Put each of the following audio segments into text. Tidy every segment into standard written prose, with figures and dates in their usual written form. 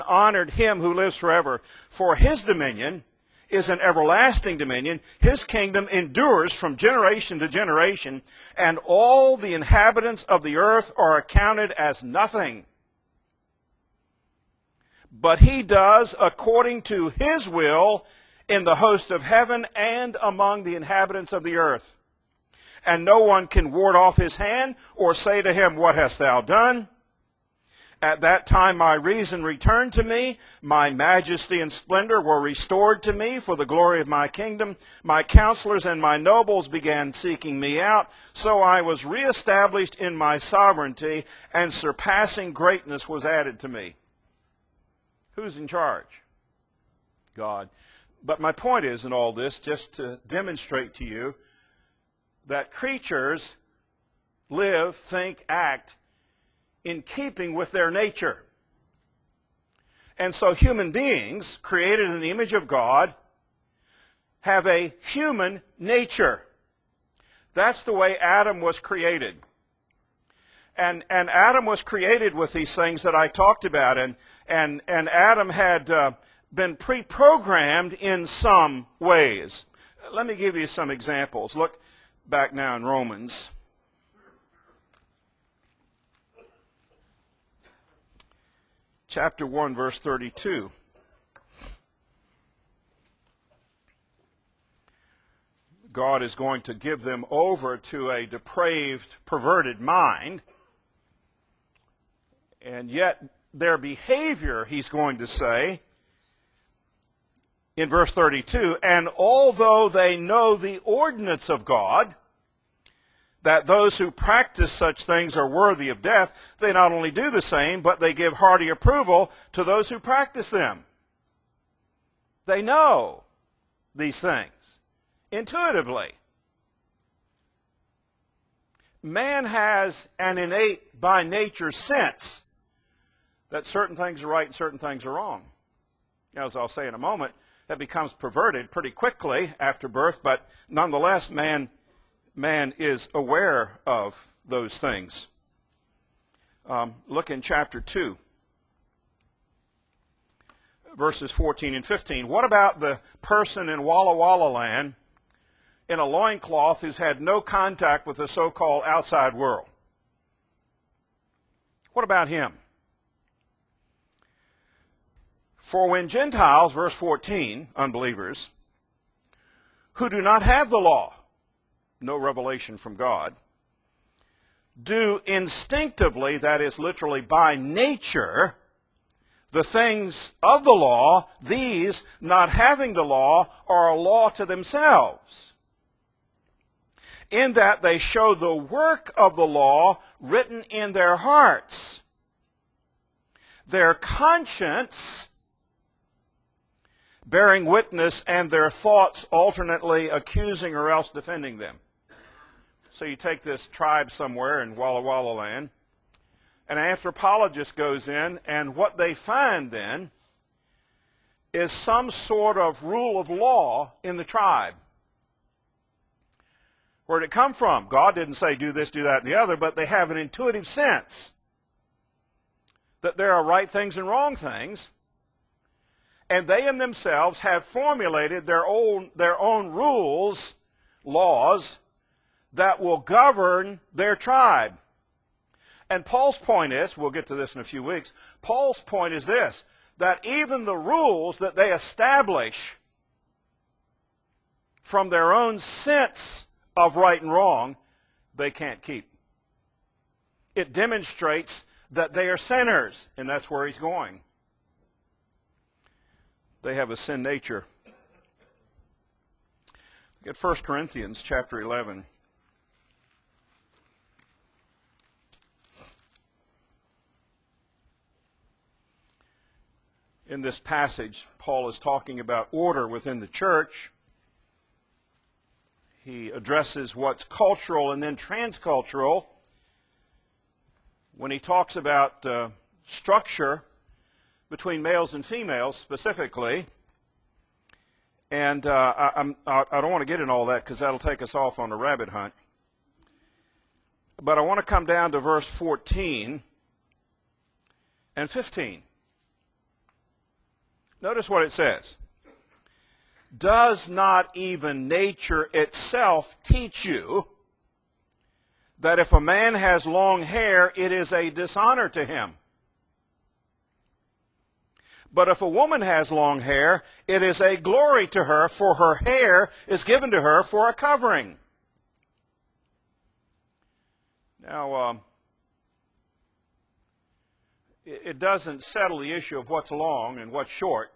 honored him who lives forever. For his dominion is an everlasting dominion. His kingdom endures from generation to generation, and all the inhabitants of the earth are accounted as nothing. But he does according to his will in the host of heaven and among the inhabitants of the earth. And no one can ward off his hand or say to him, "What hast thou done?" At that time my reason returned to me, my majesty and splendor were restored to me for the glory of my kingdom. My counselors and my nobles began seeking me out, so I was reestablished in my sovereignty, and surpassing greatness was added to me. Who's in charge? God. But my point is in all this, just to demonstrate to you, that creatures live, think, act in keeping with their nature. And so human beings, created in the image of God, have a human nature. That's the way Adam was created. And Adam was created with these things that I talked about. And Adam had been pre-programmed in some ways. Let me give you some examples. Look back now in Romans. Chapter 1, verse 32. God is going to give them over to a depraved, perverted mind. And yet their behavior, he's going to say, in verse 32, and although they know the ordinance of God, that those who practice such things are worthy of death, they not only do the same, but they give hearty approval to those who practice them. They know these things intuitively. Man has an innate, by nature, sense that certain things are right and certain things are wrong. As I'll say in a moment, that becomes perverted pretty quickly after birth, but nonetheless, man is aware of those things. Look in chapter 2, verses 14 and 15. What about the person in Walla Walla land in a loincloth who's had no contact with the so-called outside world? What about him? For when Gentiles, verse 14, unbelievers, who do not have the law, no revelation from God, do instinctively, that is literally by nature, the things of the law, these, not having the law, are a law to themselves, in that they show the work of the law written in their hearts, their conscience bearing witness, and their thoughts alternately accusing or else defending them. So you take this tribe somewhere in Walla Walla land, an anthropologist goes in, and what they find then is some sort of rule of law in the tribe. Where did it come from? God didn't say do this, do that, and the other, but they have an intuitive sense that there are right things and wrong things, and they in themselves have formulated their own rules, laws, that will govern their tribe. And Paul's point is, we'll get to this in a few weeks, Paul's point is this, that even the rules that they establish from their own sense of right and wrong, they can't keep. It demonstrates that they are sinners, and that's where he's going. They have a sin nature. Look at 1 Corinthians chapter 11. In this passage, Paul is talking about order within the church. He addresses what's cultural and then transcultural. When he talks about structure between males and females specifically, and I don't want to get in all that because that'll take us off on a rabbit hunt. But I want to come down to verse 14 and 15. Notice what it says. Does not even nature itself teach you that if a man has long hair, it is a dishonor to him? But if a woman has long hair, it is a glory to her, for her hair is given to her for a covering. Now, it doesn't settle the issue of what's long and what's short.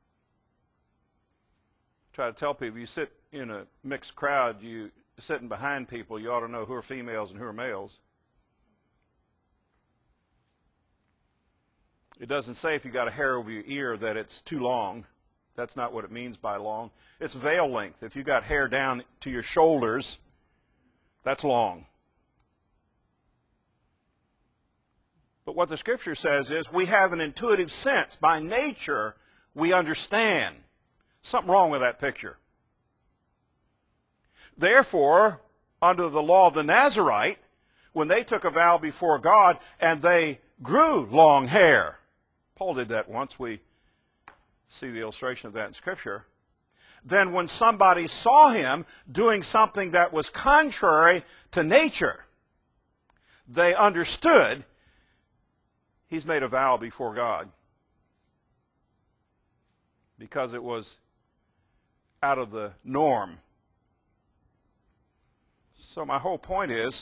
Try to tell people, you sit in a mixed crowd, you sitting behind people, you ought to know who are females and who are males. It doesn't say if you got a hair over your ear that it's too long. That's not what it means by long. It's veil length. If you got hair down to your shoulders, that's long. But what the Scripture says is we have an intuitive sense. By nature, we understand. Something wrong with that picture. Therefore, under the law of the Nazarite, when they took a vow before God and they grew long hair, Paul did that once. We see the illustration of that in Scripture. Then when somebody saw him doing something that was contrary to nature, they understood he's made a vow before God because it was out of the norm. So my whole point is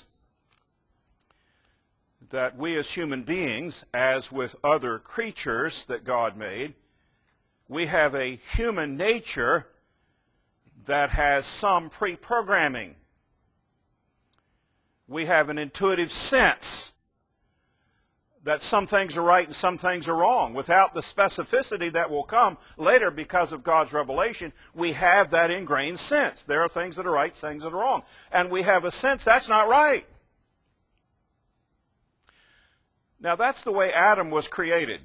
that we as human beings, as with other creatures that God made, we have a human nature that has some pre-programming. We have an intuitive sense that some things are right and some things are wrong. Without the specificity that will come later because of God's revelation, we have that ingrained sense. There are things that are right, things that are wrong. And we have a sense that's not right. Now that's the way Adam was created.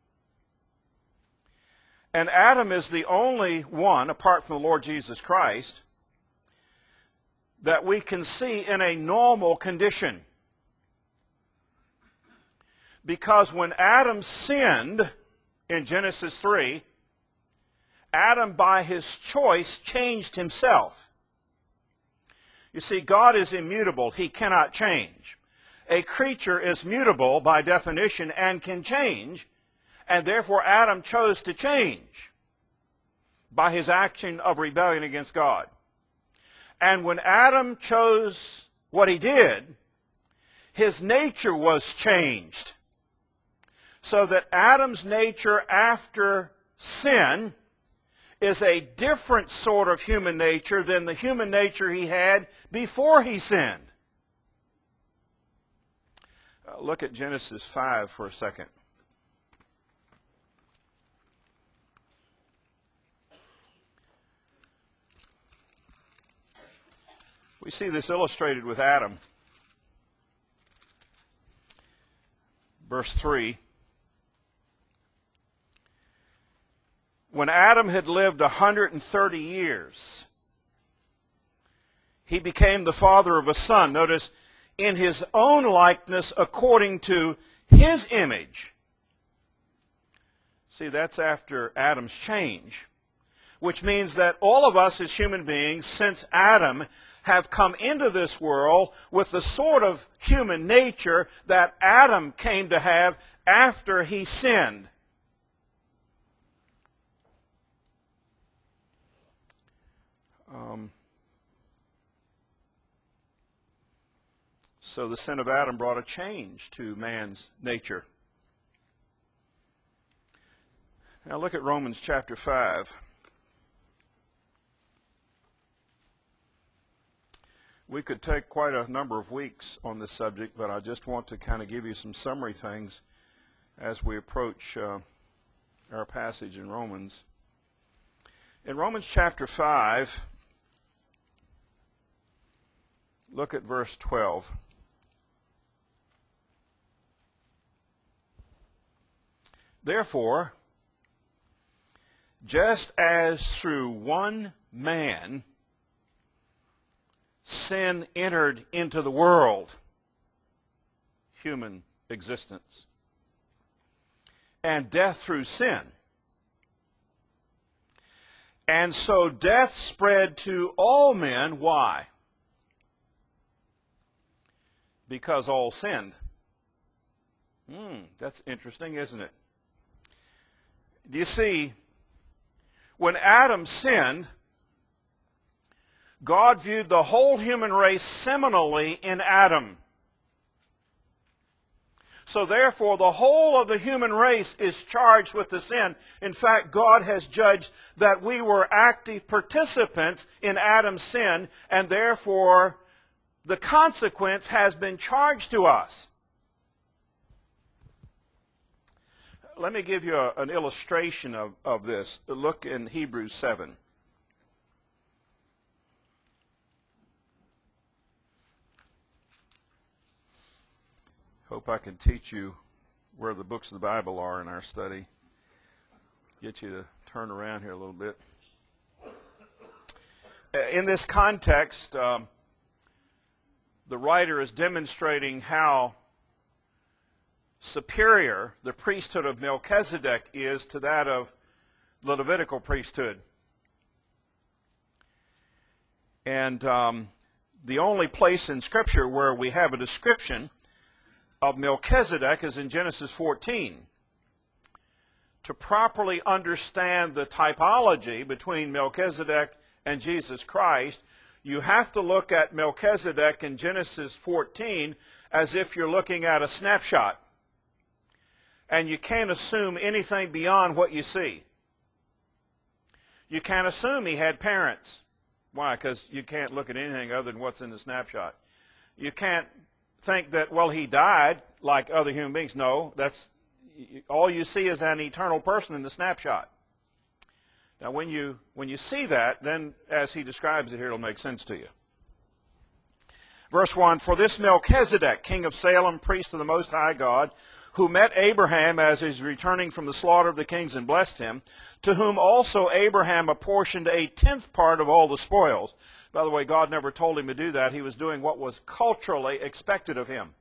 And Adam is the only one, apart from the Lord Jesus Christ, that we can see in a normal condition. Because when Adam sinned in Genesis 3, Adam by his choice changed himself. You see, God is immutable. He cannot change. A creature is mutable by definition and can change, and therefore Adam chose to change by his action of rebellion against God. And when Adam chose what he did, his nature was changed. So that Adam's nature after sin is a different sort of human nature than the human nature he had before he sinned. Look at Genesis 5 for a second. We see this illustrated with Adam. Verse 3. When Adam had lived 130 years, he became the father of a son. Notice, in his own likeness according to his image. See, that's after Adam's change, which means that all of us as human beings, since Adam, have come into this world with the sort of human nature that Adam came to have after he sinned. So the sin of Adam brought a change to man's nature. Now look at Romans chapter 5. We could take quite a number of weeks on this subject, but I just want to kind of give you some summary things as we approach our passage in Romans. In Romans chapter 5, look at verse 12. Therefore, just as through one man sin entered into the world, human existence, and death through sin, And so death spread to all men. Why? Because all sinned. That's interesting, isn't it? Do you see, when Adam sinned, God viewed the whole human race similarly in Adam. So therefore, the whole of the human race is charged with the sin. In fact, God has judged that we were active participants in Adam's sin, and therefore the consequence has been charged to us. Let me give you an illustration of this. Look in Hebrews 7. Hope I can teach you where the books of the Bible are in our study. Get you to turn around here a little bit. In this context, the writer is demonstrating how superior the priesthood of Melchizedek is to that of the Levitical priesthood. And the only place in Scripture where we have a description of Melchizedek is in Genesis 14. To properly understand the typology between Melchizedek and Jesus Christ, you have to look at Melchizedek in Genesis 14 as if you're looking at a snapshot. And you can't assume anything beyond what you see. You can't assume he had parents. Why? Because you can't look at anything other than what's in the snapshot. You can't think that, well, he died like other human beings. No, that's all you see is an eternal person in the snapshot. Now, when you see that, then as he describes it here, it'll make sense to you. Verse 1, for this Melchizedek, king of Salem, priest of the Most High God, who met Abraham as he was returning from the slaughter of the kings and blessed him, to whom also Abraham apportioned a tenth part of all the spoils. By the way, God never told him to do that. He was doing what was culturally expected of him.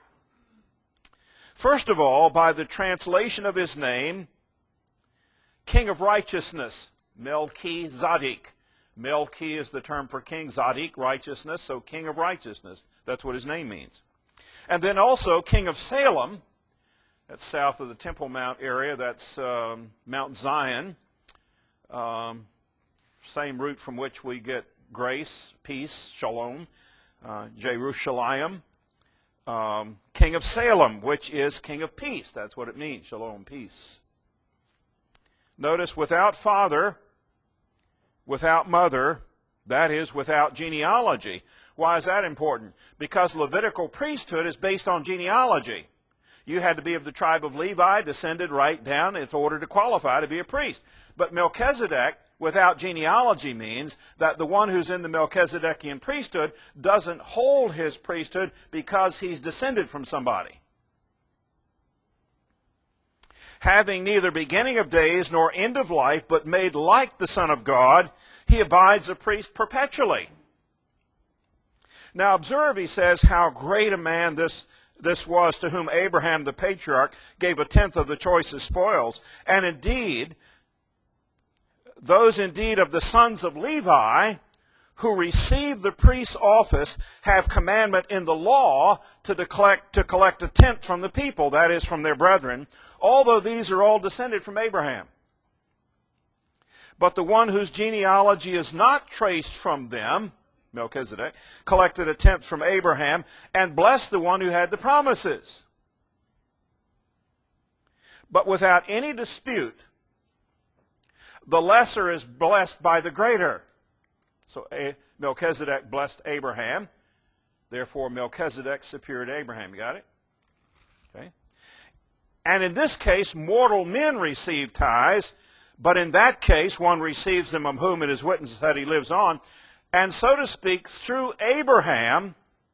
First of all, by the translation of his name, King of Righteousness, Melchizedek. Melchi is the term for king, Zadok, righteousness, so King of Righteousness. That's what his name means. And then also King of Salem, that's south of the Temple Mount area, that's Mount Zion, same root from which we get grace, peace, shalom, Jerusalem. King of Salem, which is King of Peace. That's what it means, shalom, peace. Notice, without father, without mother, that is, without genealogy. Why is that important? Because Levitical priesthood is based on genealogy. You had to be of the tribe of Levi, descended right down in order to qualify to be a priest. But Melchizedek, without genealogy, means that the one who's in the Melchizedekian priesthood doesn't hold his priesthood because he's descended from somebody. Having neither beginning of days nor end of life, but made like the Son of God, he abides a priest perpetually. Now observe, he says, how great a man this was, to whom Abraham the patriarch gave a tenth of the choicest spoils. And indeed, those indeed of the sons of Levi who receive the priest's office have commandment in the law to collect a tenth from the people, that is, from their brethren, although these are all descended from Abraham. But the one whose genealogy is not traced from them, Melchizedek, collected a tenth from Abraham and blessed the one who had the promises. But without any dispute, the lesser is blessed by the greater. So Melchizedek blessed Abraham. Therefore, Melchizedek superior to Abraham. You got it? Okay. And in this case, mortal men receive tithes, but in that case, one receives them of whom it is witnessed that he lives on. And so to speak, through Abraham,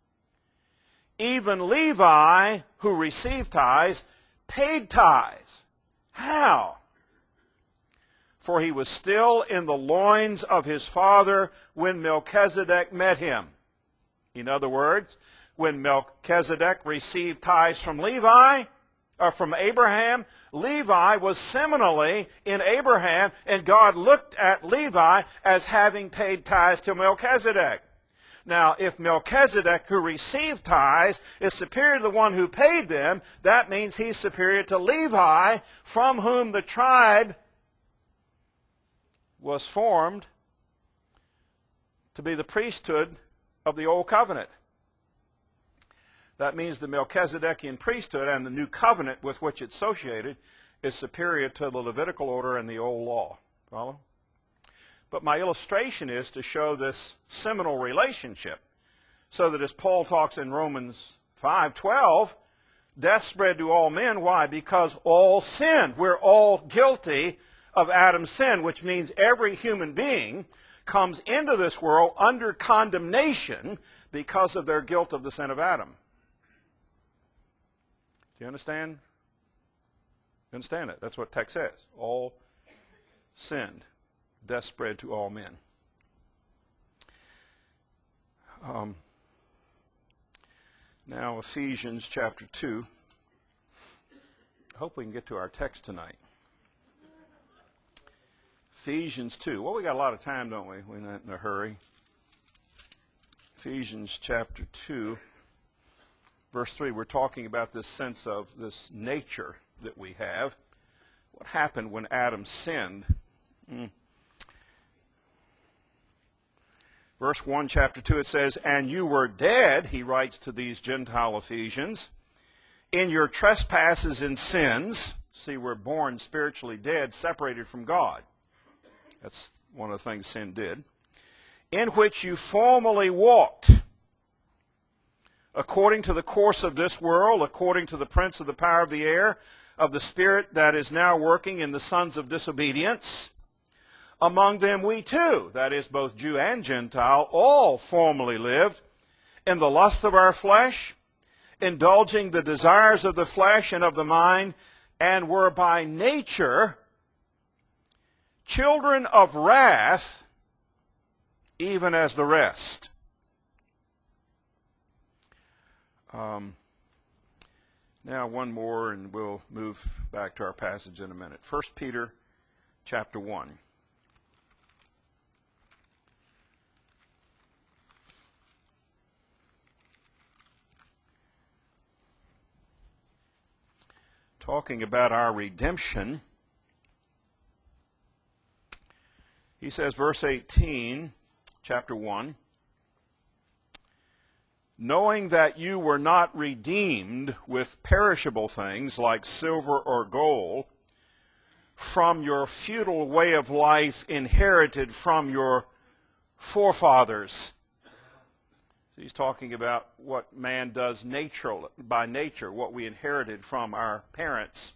even Levi, who received tithes, paid tithes. How? For he was still in the loins of his father when Melchizedek met him. In other words, when Melchizedek received tithes from Levi, from Abraham. Levi was seminally in Abraham, and God looked at Levi as having paid tithes to Melchizedek. Now, if Melchizedek, who received tithes, is superior to the one who paid them, that means he's superior to Levi, from whom the tribe was formed to be the priesthood of the Old Covenant. That means the Melchizedekian priesthood and the new covenant with which it's associated is superior to the Levitical order and the Old Law. Follow? But my illustration is to show this seminal relationship, so that as Paul talks in Romans 5:12, death spread to all men. Why? Because all sinned. We're all guilty of Adam's sin, which means every human being comes into this world under condemnation because of their guilt of the sin of Adam. Do you understand? You understand it? That's what text says. All sinned. Death spread to all men. Now, Ephesians chapter 2. I hope we can get to our text tonight. Ephesians 2. Well, we got a lot of time, don't we? We're not in a hurry. Ephesians chapter 2, verse 3. We're talking about this sense of this nature that we have. What happened when Adam sinned? Verse 1, chapter 2, it says, "And you were dead," he writes to these Gentile Ephesians, "in your trespasses and sins." See, we're born spiritually dead, separated from God. That's one of the things sin did. "In which you formerly walked, according to the course of this world, according to the prince of the power of the air, of the spirit that is now working in the sons of disobedience. Among them we too," that is both Jew and Gentile, "all formerly lived in the lust of our flesh, indulging the desires of the flesh and of the mind, and were by nature children of wrath, even as the rest." Now one more, and we'll move back to our passage in a minute. 1 Peter chapter 1. Talking about our redemption, he says, verse 18, chapter 1, "Knowing that you were not redeemed with perishable things like silver or gold from your futile way of life inherited from your forefathers." He's talking about what man does by nature, what we inherited from our parents.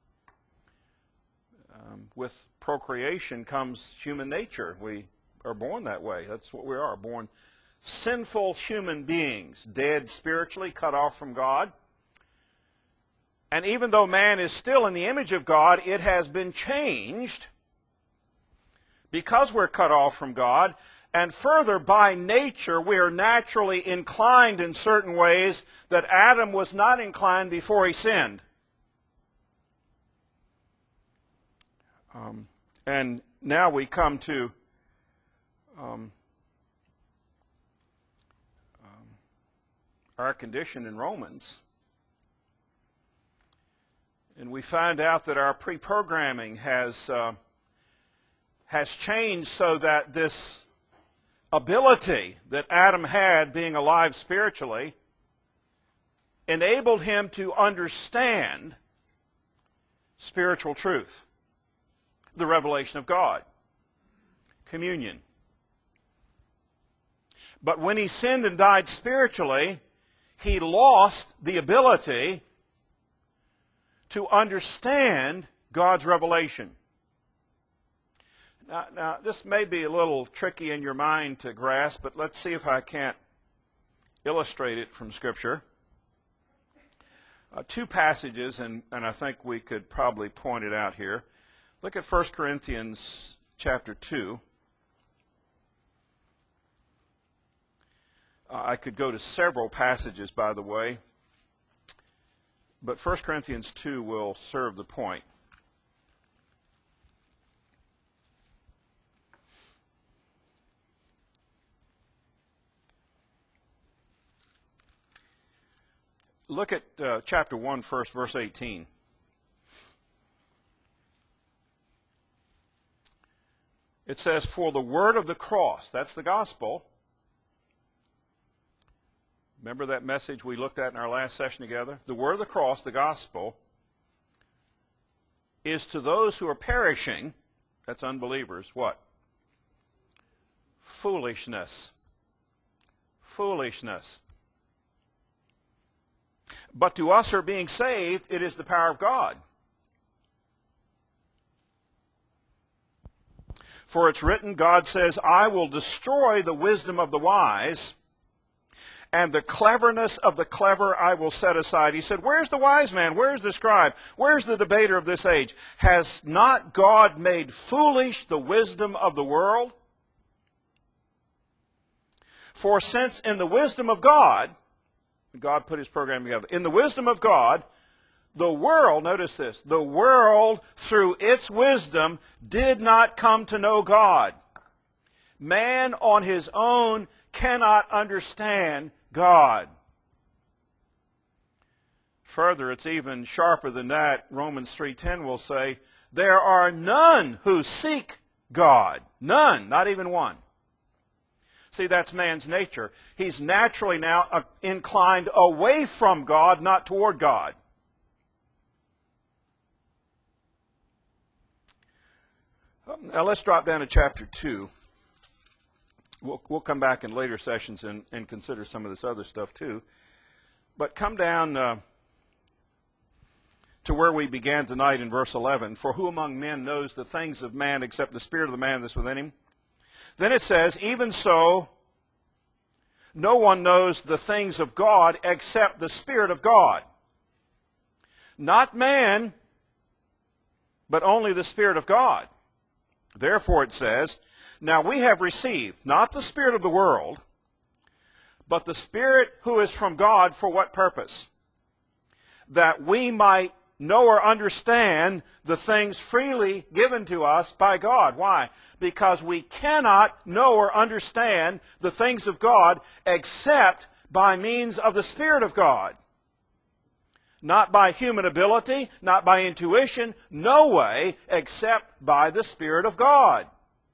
With procreation comes human nature. We are born that way. That's what we are, born sinful human beings, dead spiritually, cut off from God. And even though man is still in the image of God, it has been changed because we're cut off from God. And further, by nature, we are naturally inclined in certain ways that Adam was not inclined before he sinned. And now we come to our condition in Romans. And we find out that our pre-programming has changed so that this ability that Adam had, being alive spiritually, enabled him to understand spiritual truth, the revelation of God, communion. But when he sinned and died spiritually, he lost the ability to understand God's revelation. Now, this may be a little tricky in your mind to grasp, but let's see if I can't illustrate it from Scripture. Two passages, and I think we could probably point it out here. Look at 1 Corinthians chapter 2. I could go to several passages, by the way. But 1 Corinthians 2 will serve the point. Look at chapter 1 first, verse 18. It says, "For the word of the cross," that's the gospel. Remember that message we looked at in our last session together? The word of the cross, the gospel, is to those who are perishing, that's unbelievers, what? Foolishness. Foolishness. But to us who are being saved, it is the power of God. For it's written, God says, "I will destroy the wisdom of the wise, and the cleverness of the clever I will set aside." He said, where's the wise man? Where's the scribe? Where's the debater of this age? Has not God made foolish the wisdom of the world? For since in the wisdom of God, God put his program together. In the wisdom of God, the world, notice this, the world through its wisdom did not come to know God. Man on his own cannot understand God. Further, it's even sharper than that. Romans 3:10 will say, there are none who seek God. None, not even one. See, that's man's nature. He's naturally now inclined away from God, not toward God. Now let's drop down to chapter 2. We'll come back in later sessions and consider some of this other stuff too. But come down to where we began tonight in verse 11. For who among men knows the things of man except the spirit of the man that's within him? Then it says, even so, no one knows the things of God except the Spirit of God. Not man, but only the Spirit of God. Therefore it says, now we have received not the spirit of the world, but the Spirit who is from God. For what purpose? That we might know or understand the things freely given to us by God. Why? Because we cannot know or understand the things of God except by means of the Spirit of God. Not by human ability, not by intuition, no way except by the Spirit of God.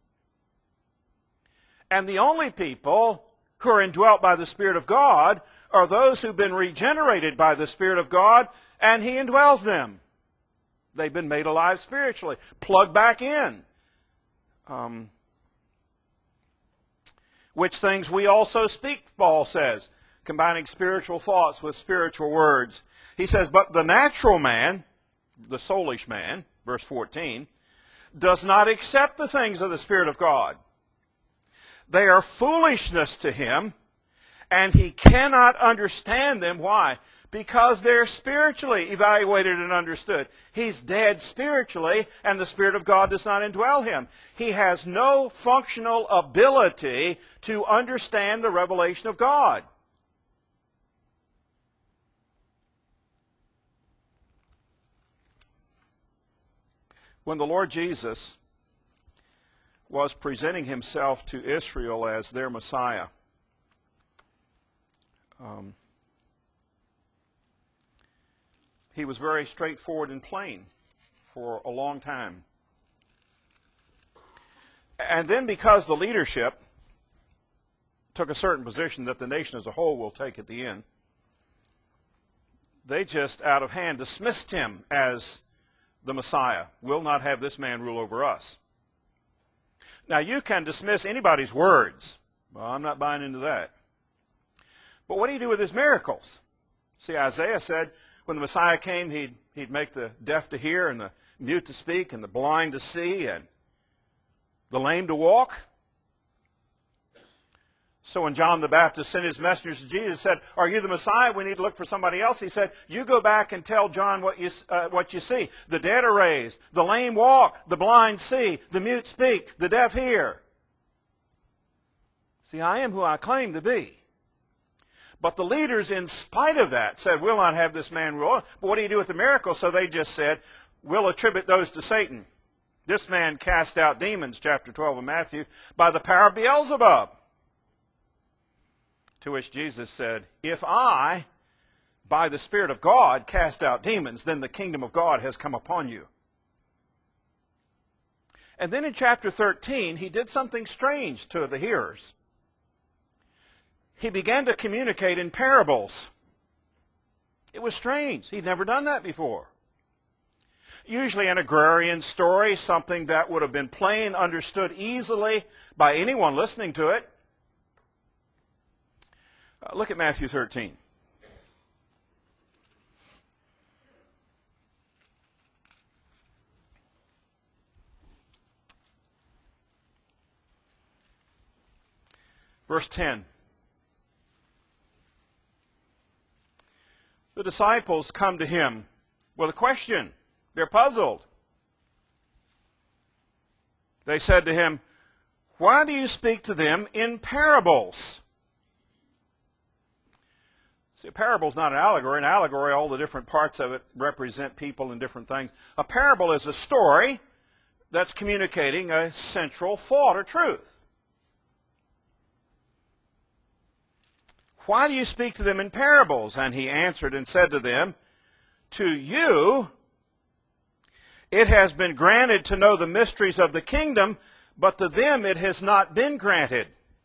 And the only people who are indwelt by the Spirit of God are those who've been regenerated by the Spirit of God, and He indwells them. They've been made alive spiritually, plugged back in. Which things we also speak, Paul says, combining spiritual thoughts with spiritual words. He says, but the natural man, the soulish man, verse 14, does not accept the things of the Spirit of God. They are foolishness to him, and he cannot understand them. Why? Because they're spiritually evaluated and understood. He's dead spiritually, and the Spirit of God does not indwell him. He has no functional ability to understand the revelation of God. When the Lord Jesus was presenting himself to Israel as their Messiah, he was very straightforward and plain for a long time. And then because the leadership took a certain position that the nation as a whole will take at the end, they just out of hand dismissed him as the Messiah. Will not have this man rule over us. Now you can dismiss anybody's words. Well, I'm not buying into that. But what do you do with his miracles? See, Isaiah said when the Messiah came, he'd make the deaf to hear and the mute to speak and the blind to see and the lame to walk. So when John the Baptist sent his messengers to Jesus and said, are you the Messiah? We need to look for somebody else. He said, you go back and tell John what you see. The dead are raised, the lame walk, the blind see, the mute speak, the deaf hear. See, I am who I claim to be. But the leaders, in spite of that, said, we'll not have this man rule. But what do you do with the miracle? So they just said, we'll attribute those to Satan. This man cast out demons, chapter 12 of Matthew, by the power of Beelzebub. To which Jesus said, if I, by the Spirit of God, cast out demons, then the kingdom of God has come upon you. And then in chapter 13, he did something strange to the hearers. He began to communicate in parables. It was strange. He'd never done that before. Usually an agrarian story, something that would have been plain, understood easily by anyone listening to it. Look at Matthew 13. Verse 10. The disciples come to him with a question. They're puzzled. They said to him, why do you speak to them in parables? See, a parable is not an allegory. An allegory, all the different parts of it represent people and different things. A parable is a story that's communicating a central thought or truth. Why do you speak to them in parables? And he answered and said to them, to you it has been granted to know the mysteries of the kingdom, but to them it has not been granted.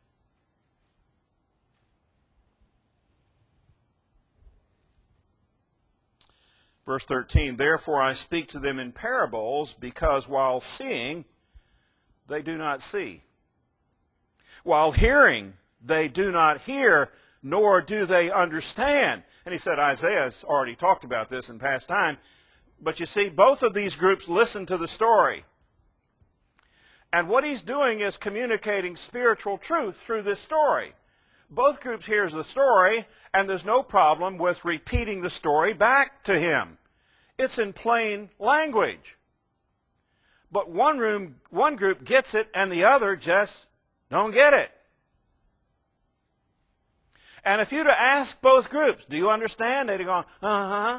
Verse 13, therefore I speak to them in parables, because while seeing, they do not see. While hearing, they do not hear, nor do they understand. And he said Isaiah's already talked about this in past time. But you see, both of these groups listen to the story. And what he's doing is communicating spiritual truth through this story. Both groups hear the story, and there's no problem with repeating the story back to him. It's in plain language. But one group gets it, and the other just don't get it. And if you'd ask both groups, do you understand? They'd go, uh-huh.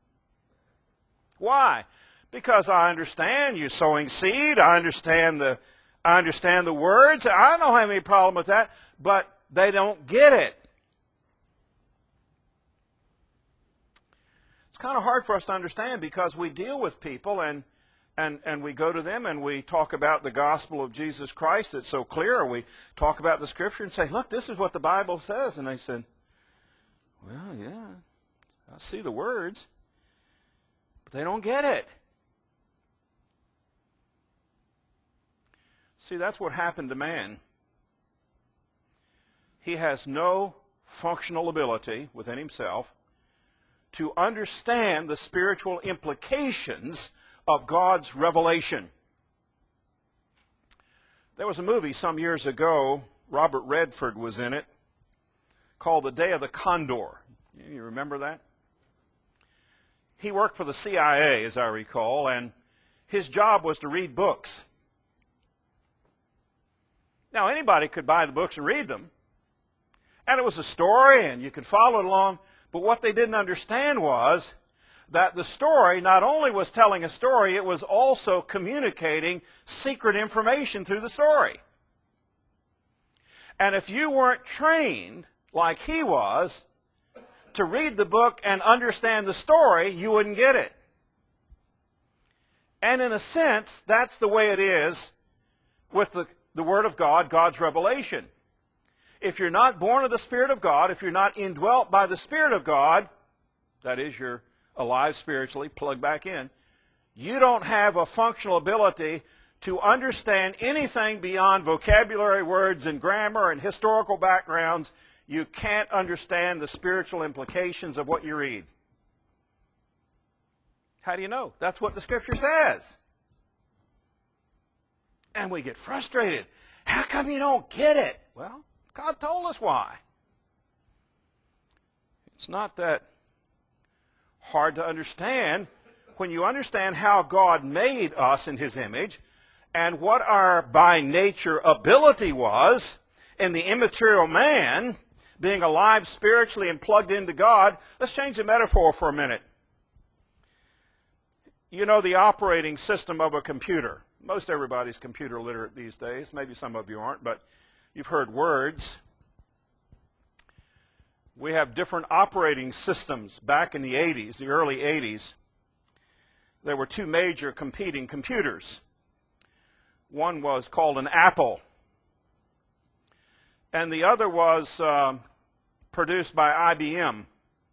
Why? Because I understand you sowing seed. I understand the words. I don't have any problem with that, but they don't get it. It's kind of hard for us to understand because we deal with people and we go to them and we talk about the gospel of Jesus Christ. It's so clear. Or we talk about the scripture and say, look, this is what the Bible says. And they said, well, yeah, I see the words. But they don't get it. See, that's what happened to man. He has no functional ability within himself to understand the spiritual implications of God's revelation. There was a movie some years ago, Robert Redford was in it, called The Day of the Condor. You remember that? He worked for the CIA, as I recall, and his job was to read books. Now, anybody could buy the books and read them. And it was a story, and you could follow it along. But what they didn't understand was that the story not only was telling a story, it was also communicating secret information through the story. And if you weren't trained, like he was, to read the book and understand the story, you wouldn't get it. And in a sense, that's the way it is with the Word of God, God's revelation. If you're not born of the Spirit of God, if you're not indwelt by the Spirit of God, that is, you're alive spiritually, plugged back in, you don't have a functional ability to understand anything beyond vocabulary words and grammar and historical backgrounds. You can't understand the spiritual implications of what you read. How do you know? That's what the Scripture says. And we get frustrated. How come you don't get it? Well, God told us why. It's not that hard to understand when you understand how God made us in His image and what our by nature ability was in the immaterial man being alive spiritually and plugged into God, let's change the metaphor for a minute. You know the operating system of a computer. Most everybody's computer literate these days. Maybe some of you aren't, but you've heard words. We have different operating systems. Back in the 80s, the early 80s, there were two major competing computers. One was called an Apple, and the other was produced by IBM.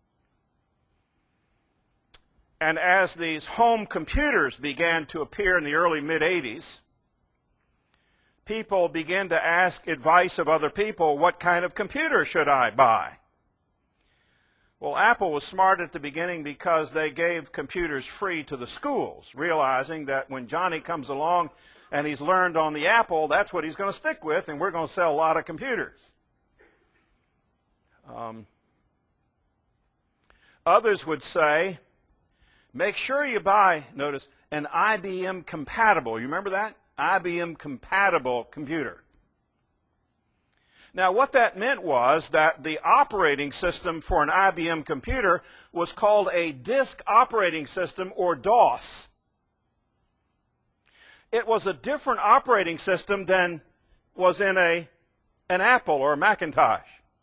And as these home computers began to appear in the early mid-'80s, people began to ask advice of other people, what kind of computer should I buy? Well, Apple was smart at the beginning because they gave computers free to the schools, realizing that when Johnny comes along and he's learned on the Apple, that's what he's going to stick with, and we're going to sell a lot of computers. Others would say, make sure you buy, notice, an IBM compatible. You remember that? IBM compatible computer. Now, what that meant was that the operating system for an IBM computer was called a disk operating system, or DOS. It was a different operating system than was in an Apple or a Macintosh.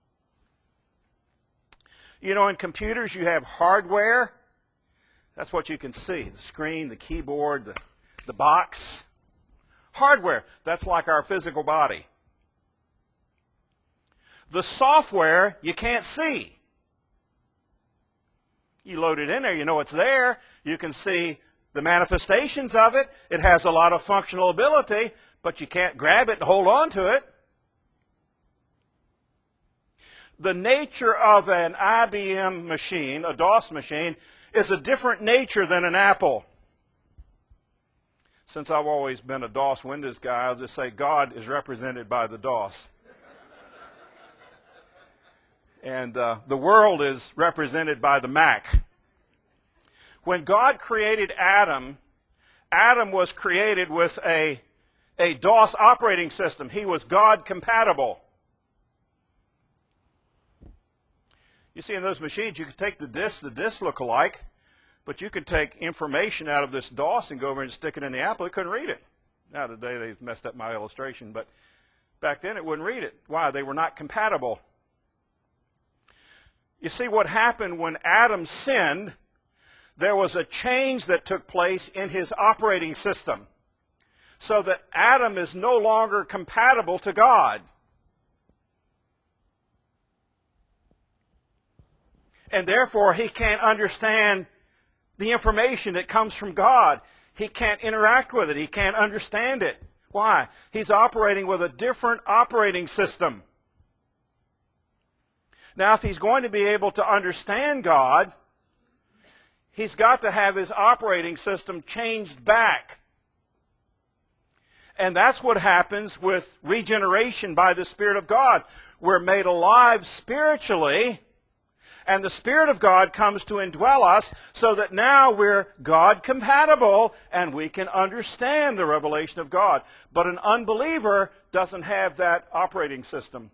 You know, in computers you have hardware. That's what you can see, the screen, the keyboard, the box. Hardware, that's like our physical body. The software, you can't see. You load it in there, you know it's there. You can see the manifestations of it. It has a lot of functional ability, but you can't grab it and hold on to it. The nature of an IBM machine, a DOS machine, is a different nature than an Apple. Since I've always been a DOS Windows guy, I'll just say God is represented by the DOS. And the world is represented by the Mac. When God created Adam, Adam was created with a DOS operating system. He was God compatible. You see, in those machines, you could take the discs look alike, but you could take information out of this DOS and go over and stick it in the Apple. It couldn't read it. Now today they've messed up my illustration, but back then it wouldn't read it. Why? They were not compatible. You see, what happened when Adam sinned, there was a change that took place in his operating system, so that Adam is no longer compatible to God. And therefore, he can't understand the information that comes from God. He can't interact with it. He can't understand it. Why? He's operating with a different operating system. Now, if he's going to be able to understand God, he's got to have his operating system changed back. And that's what happens with regeneration by the Spirit of God. We're made alive spiritually, and the Spirit of God comes to indwell us so that now we're God compatible and we can understand the revelation of God. But an unbeliever doesn't have that operating system.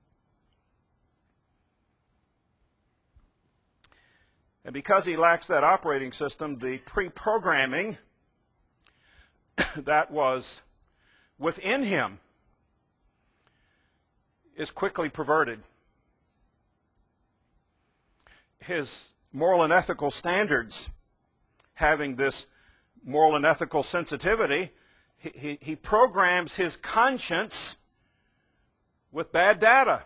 And because he lacks that operating system, the pre-programming that was within him is quickly perverted. His moral and ethical standards, having this moral and ethical sensitivity, he programs his conscience with bad data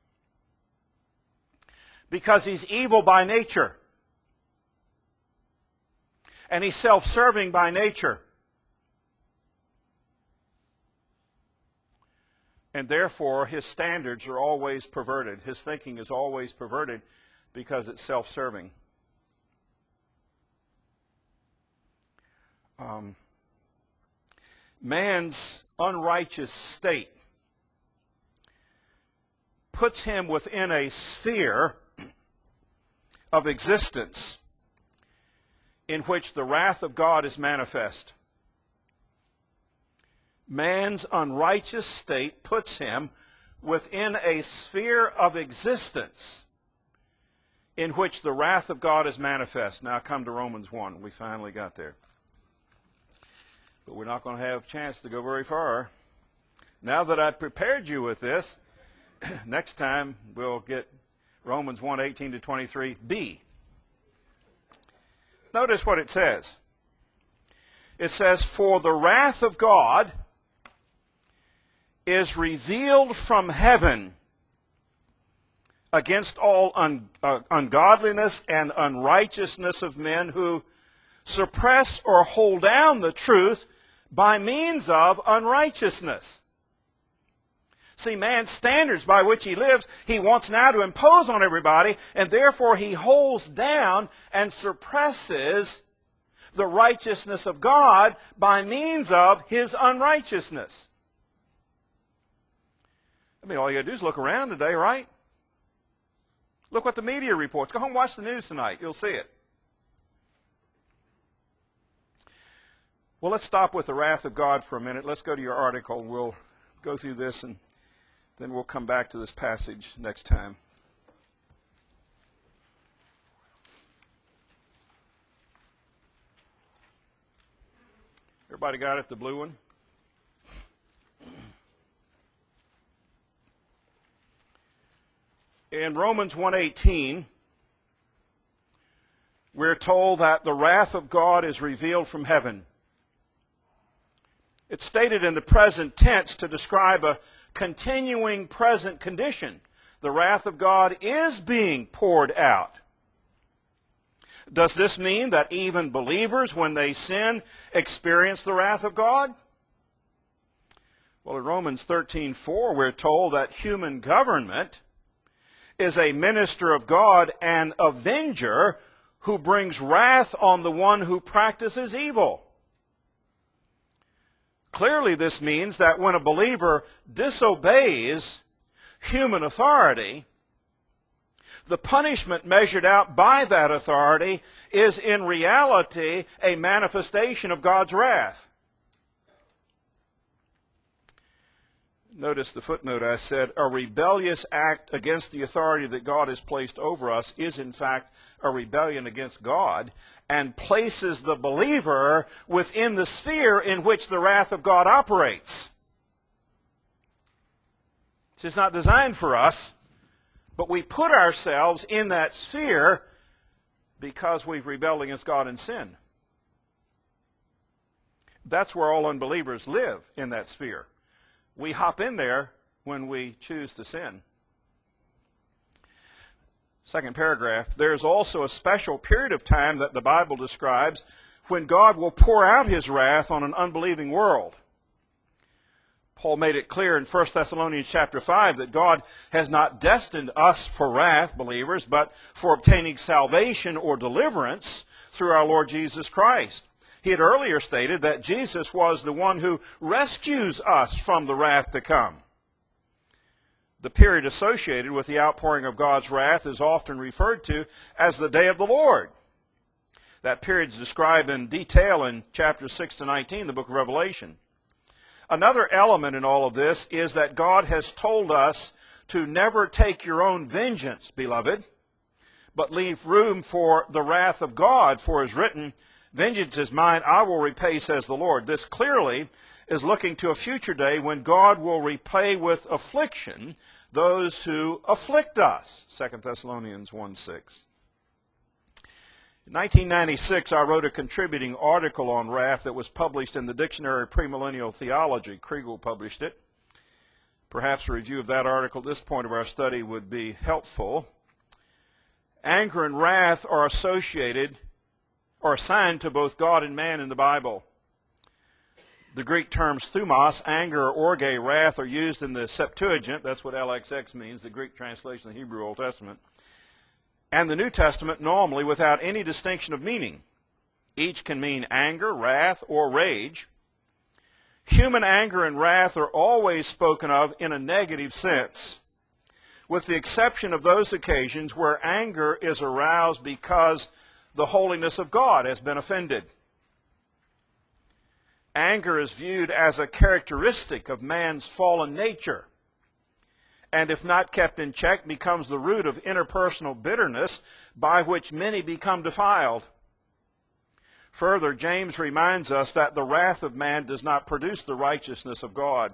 because he's evil by nature. And he's self-serving by nature. And therefore, his standards are always perverted. His thinking is always perverted because it's self-serving. Man's unrighteous state puts him within a sphere of existence in which the wrath of God is manifest. Man's unrighteous state puts him within a sphere of existence in which the wrath of God is manifest. Now come to Romans 1. We finally got there. But we're not going to have a chance to go very far. Now that I've prepared you with this, next time we'll get Romans 1, 18 to 23b. Notice what it says. It says, "For the wrath of God is revealed from heaven against all ungodliness and unrighteousness of men who suppress or hold down the truth by means of unrighteousness." See, man's standards by which he lives, he wants now to impose on everybody, and therefore he holds down and suppresses the righteousness of God by means of his unrighteousness. I mean, all you got to do is look around today, right? Look what the media reports. Go home and watch the news tonight. You'll see it. Well, let's stop with the wrath of God for a minute. Let's go to your article. We'll go through this, and then we'll come back to this passage next time. Everybody got it, the blue one? In Romans 1:18, we're told that the wrath of God is revealed from heaven. It's stated in the present tense to describe a continuing present condition. The wrath of God is being poured out. Does this mean that even believers, when they sin, experience the wrath of God? Well, in Romans 13:4, we're told that human government is a minister of God and avenger who brings wrath on the one who practices evil. Clearly, this means that when a believer disobeys human authority, the punishment measured out by that authority is in reality a manifestation of God's wrath. Notice the footnote I said, a rebellious act against the authority that God has placed over us is in fact a rebellion against God and places the believer within the sphere in which the wrath of God operates. It's not designed for us, but we put ourselves in that sphere because we've rebelled against God in sin. That's where all unbelievers live, in that sphere. We hop in there when we choose to sin. Second paragraph, there's also a special period of time that the Bible describes when God will pour out his wrath on an unbelieving world. Paul made it clear in 1 Thessalonians chapter 5 that God has not destined us for wrath, believers, but for obtaining salvation or deliverance through our Lord Jesus Christ. He had earlier stated that Jesus was the one who rescues us from the wrath to come. The period associated with the outpouring of God's wrath is often referred to as the day of the Lord. That period is described in detail in chapters 6 to 19, the book of Revelation. Another element in all of this is that God has told us to never take your own vengeance, beloved, but leave room for the wrath of God, for it is written, "Vengeance is mine, I will repay, says the Lord." This clearly is looking to a future day when God will repay with affliction those who afflict us. 2 Thessalonians 1:6. In 1996, I wrote a contributing article on wrath that was published in the Dictionary of Premillennial Theology. Kriegel published it. Perhaps a review of that article at this point of our study would be helpful. Anger and wrath are associated or assigned to both God and man in the Bible. The Greek terms thumos, anger, or orge, wrath, are used in the Septuagint. That's what LXX means, the Greek translation of the Hebrew Old Testament. And the New Testament normally without any distinction of meaning. Each can mean anger, wrath, or rage. Human anger and wrath are always spoken of in a negative sense, with the exception of those occasions where anger is aroused because the holiness of God has been offended. Anger is viewed as a characteristic of man's fallen nature, and if not kept in check, becomes the root of interpersonal bitterness by which many become defiled. Further, James reminds us that the wrath of man does not produce the righteousness of God.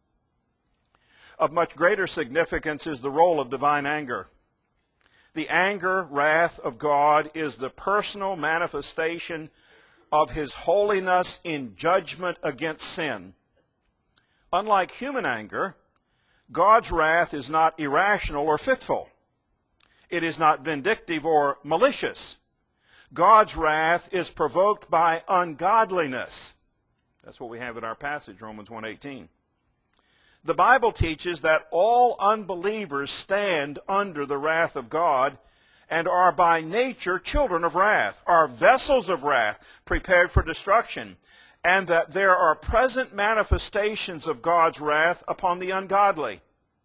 Of much greater significance is the role of divine anger. The anger, wrath of God is the personal manifestation of His holiness in judgment against sin. Unlike human anger, God's wrath is not irrational or fitful. It is not vindictive or malicious. God's wrath is provoked by ungodliness. That's what we have in our passage, Romans 1:18. The Bible teaches that all unbelievers stand under the wrath of God and are by nature children of wrath, are vessels of wrath prepared for destruction, and that there are present manifestations of God's wrath upon the ungodly.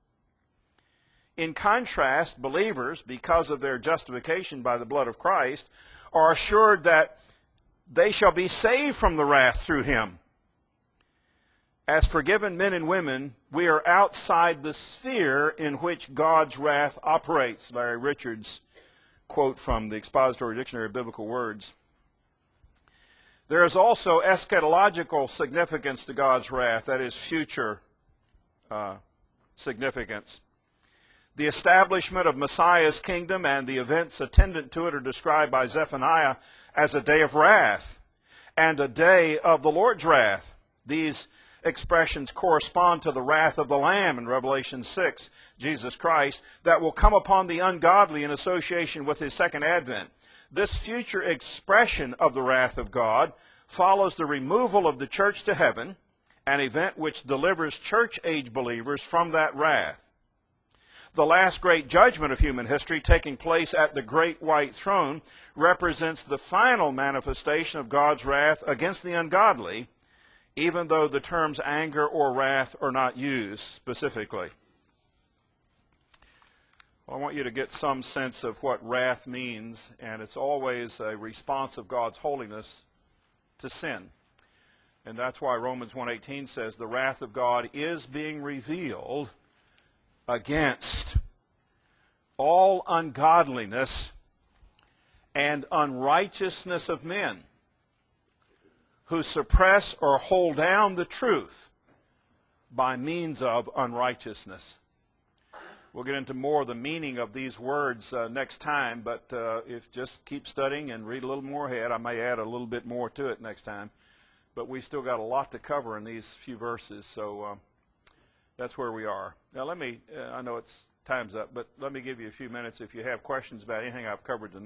In contrast, believers, because of their justification by the blood of Christ, are assured that they shall be saved from the wrath through Him. As forgiven men and women, we are outside the sphere in which God's wrath operates. Larry Richards' quote from the Expository Dictionary of Biblical Words. There is also eschatological significance to God's wrath, that is, future significance. The establishment of Messiah's kingdom and the events attendant to it are described by Zephaniah as a day of wrath and a day of the Lord's wrath. These expressions correspond to the wrath of the Lamb in Revelation 6, Jesus Christ, that will come upon the ungodly in association with His second advent. This future expression of the wrath of God follows the removal of the church to heaven, an event which delivers church-age believers from that wrath. The last great judgment of human history, taking place at the great white throne, represents the final manifestation of God's wrath against the ungodly, even though the terms anger or wrath are not used specifically. Well, I want you to get some sense of what wrath means, and it's always a response of God's holiness to sin. And that's why Romans 1:18 says the wrath of God is being revealed against all ungodliness and unrighteousness of men who suppress or hold down the truth by means of unrighteousness. We'll get into more of the meaning of these words next time, but if just keep studying and read a little more ahead, I may add a little bit more to it next time. But we still got a lot to cover in these few verses, so that's where we are. Now let me, I know it's time's up, but let me give you a few minutes if you have questions about anything I've covered tonight.